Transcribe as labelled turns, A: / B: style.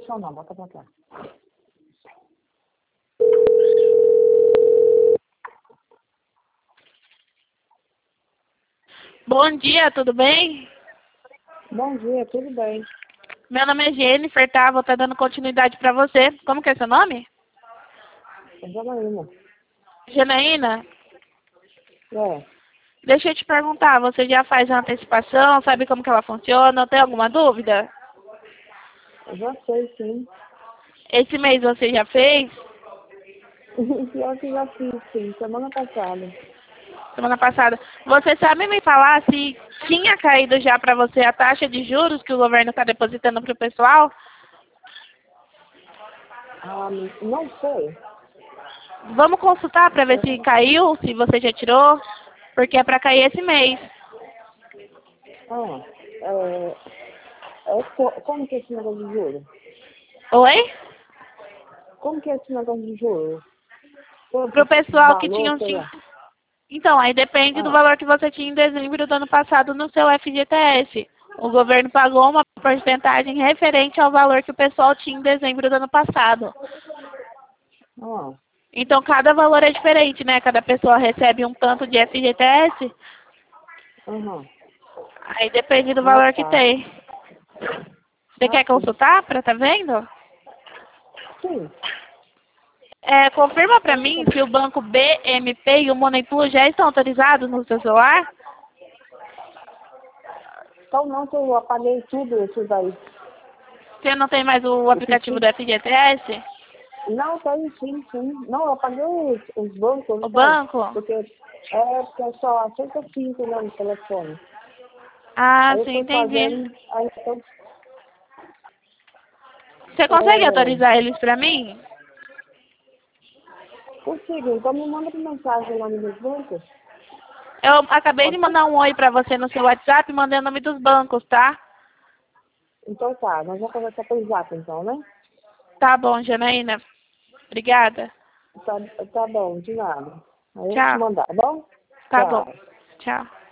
A: deixar não, bota pra cá.
B: Bom dia, tudo bem?
A: Bom dia, tudo bem?
B: Meu nome é Jennifer, tá? Vou estar dando continuidade para você. Como que é seu nome?
A: É Janaína.
B: Janaína?
A: É,
B: Deixa eu te perguntar, você já faz a antecipação? Sabe como que ela funciona? Tem alguma dúvida?
A: eu já sei, sim.
B: Esse mês você já fez?
A: Pior que já fiz, sim, semana passada.
B: Semana passada. Você sabe me falar se tinha caído já para você a taxa de juros que o governo está depositando para o pessoal?
A: Ah, não sei.
B: Vamos consultar para ver se caiu, se você já tirou, porque é para cair esse mês.
A: Ah, como que é esse negócio de juro?
B: Oi?
A: Como que é esse negócio de juro?
B: Para
A: Quanto
B: o pessoal que tinha
A: valor,
B: um
A: sei lá.
B: Então, aí depende do
A: Ah,
B: valor que você tinha em dezembro do ano passado no seu FGTS. O governo pagou uma porcentagem referente ao valor que o pessoal tinha em dezembro do ano passado.
A: ah,
B: Então, cada valor é diferente, né? Cada pessoa recebe um tanto de FGTS,
A: aham.
B: aí depende do
A: Ah,
B: valor que
A: tá.
B: tem. Você
A: Ah,
B: quer
A: sim.
B: consultar para tá vendo?
A: Sim.
B: Confirma para
A: Pode
B: mim
A: saber.
B: se o banco BMP e o Money Plus já estão autorizados no seu celular.
A: Então não, que eu apaguei tudo isso daí.
B: Você não tem mais o
A: O que
B: aplicativo
A: tinha.
B: do FGTS?
A: Não, tem sim, sim. Não, eu apaguei os bancos,
B: O
A: não sabe?
B: banco?
A: Porque eu só aceita 5, né, no telefone.
B: Ah,
A: Aí eu
B: sim,
A: fui
B: entendi.
A: fazendo, aí então,
B: Você consegue
A: é,
B: autorizar eles para mim?
A: consigo, então me manda uma mensagem lá no meus bancos.
B: Eu acabei de
A: Pode ser?
B: mandar um oi para você no seu WhatsApp e mandei o nome dos bancos, tá?
A: Então tá, nós vamos conversar pelo zap então, né?
B: Tá bom, Janaína. Obrigada.
A: Tá, tá bom, de nada. Aí eu vou te
B: Tchau.
A: mandar, tá bom?
B: Tá bom.
A: Tchau.
B: Tchau.